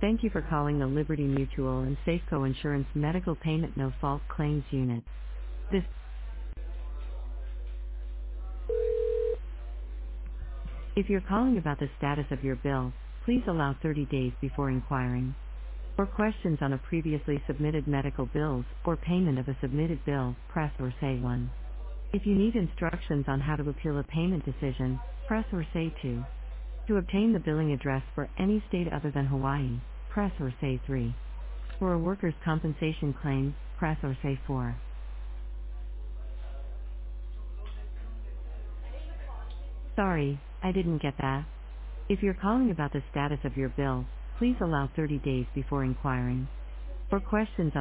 Thank you for calling the Liberty Mutual and Safeco Insurance Medical Payment No Fault Claims Unit. This, if you're calling about the status of your bill, please allow 30 days before inquiring. For questions on a previously submitted medical bills or payment of a submitted bill, press or say 1. If you need instructions on how to appeal a payment decision, press or say 2. To obtain the billing address for any state other than Hawaii, press or say 3. For a workers' compensation claim, press or say 4. Sorry, I didn't get that. If you're calling about the status of your bill, please allow 30 days before inquiring. For questions on